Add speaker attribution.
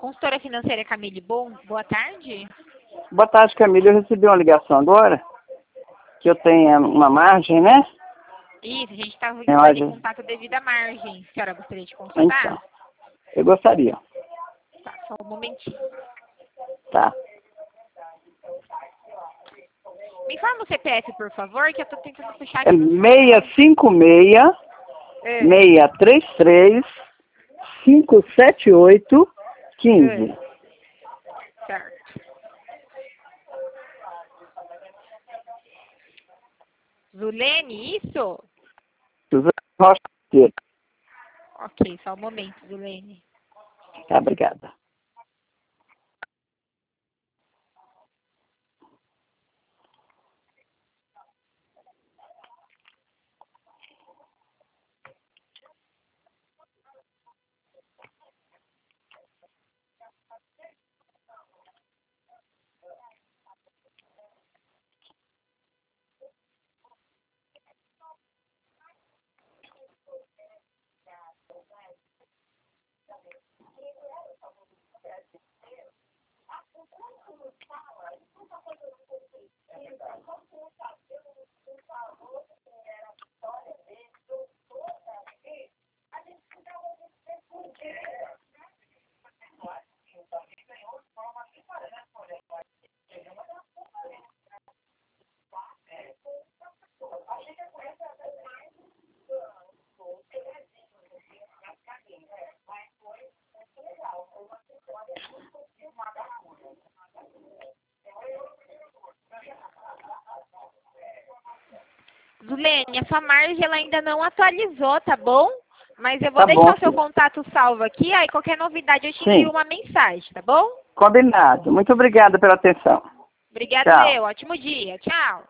Speaker 1: Consultora financeira Camille, boa tarde.
Speaker 2: Boa tarde, Camille. Eu recebi uma ligação agora, que eu tenho uma margem, né?
Speaker 1: Isso, a gente está entrando em contato devido à margem. A senhora gostaria de consultar?
Speaker 2: Então, eu gostaria.
Speaker 1: Tá, só um momentinho.
Speaker 2: Tá.
Speaker 1: Me informa o CPF, por favor, que eu estou tentando puxar
Speaker 2: É
Speaker 1: aqui no
Speaker 2: 656 633 578 15.
Speaker 1: Certo. Zulene, isso?
Speaker 2: Suzana Rocha.
Speaker 1: Ok, só um momento, Zulene.
Speaker 2: Tá, obrigada.
Speaker 1: Zulene, a sua margem ela ainda não atualizou, tá bom? Mas eu vou
Speaker 2: Tá
Speaker 1: deixar
Speaker 2: bom,
Speaker 1: o seu
Speaker 2: filha.
Speaker 1: contato salvo aqui, aí qualquer novidade eu te
Speaker 2: Sim.
Speaker 1: envio uma mensagem, tá bom?
Speaker 2: Combinado. Muito obrigada pela atenção.
Speaker 1: Obrigada,
Speaker 2: Tchau.
Speaker 1: eu. Ótimo dia. Tchau.